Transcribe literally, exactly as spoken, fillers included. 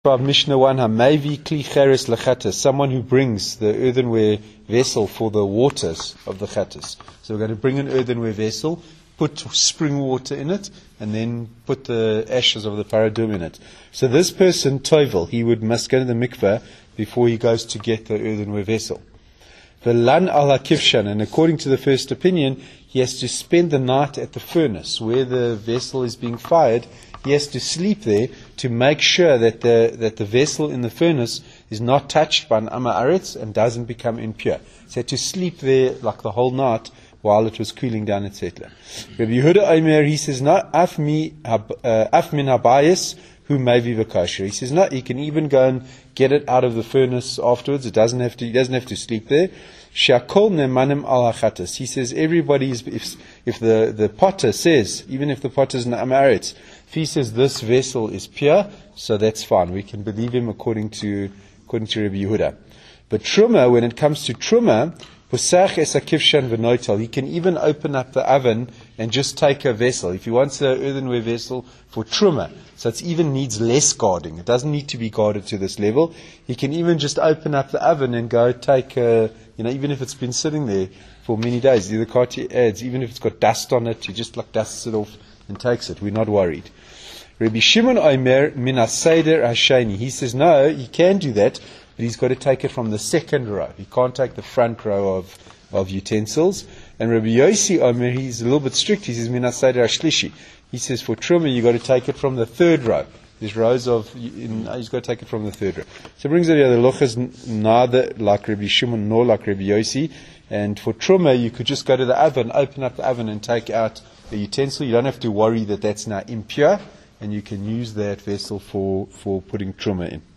Mishnah one, Hamavi Kli Cheres Lechatas, someone who brings the earthenware vessel for the waters of the Chatas. So we're going to bring an earthenware vessel, put spring water in it, and then put the ashes of the paradum in it. So this person, Toivel, he would must go to the mikveh before he goes to get the earthenware vessel. Velan al hakivshan, and according to the first opinion, he has to spend the night at the furnace where the vessel is being fired. He has to sleep there to make sure that the that the vessel in the furnace is not touched by an ama aretz and doesn't become impure. So he had to sleep there like the whole night while it was cooling down, et cetera. Rabbi Yehuda Omer, he says, no, af mi af min habayis who may be v'kosher. He says, no, he can even go and get it out of the furnace afterwards. It doesn't have to. He doesn't have to sleep there. Shakol nemanim al hachatas. He says everybody is, if if the the potter says, even if the potter is an amaretz, if he says this vessel is pure, so that's fine. We can believe him according to according to Rabbi Yehuda. But truma, when it comes to truma, posach es hakivshan v'noitel, he can even open up the oven and just take a vessel. If he wants an earthenware vessel for truma, so it even needs less guarding. It doesn't need to be guarded to this level. He can even just open up the oven and go take a, you know, even if it's been sitting there for many days. The Kati adds, even if it's got dust on it, he just like dusts it off and takes it. We're not worried. Rabbi Shimon Omer min haseder hasheni. He says no, he can do that, but he's got to take it from the second row. He can't take the front row of, of utensils. And Rabbi Yossi Omer, he's a little bit strict. He says min haseder hashlishi. He says for truma you got to take it from the third row. There's rows of, in, he's got to take it from the third row. So it brings it here, the loch is neither like Rabbi Shimon nor like Rabbi Yossi. And for truma, you could just go to the oven, open up the oven and take out the utensil. You don't have to worry that that's now impure, and you can use that vessel for, for putting truma in.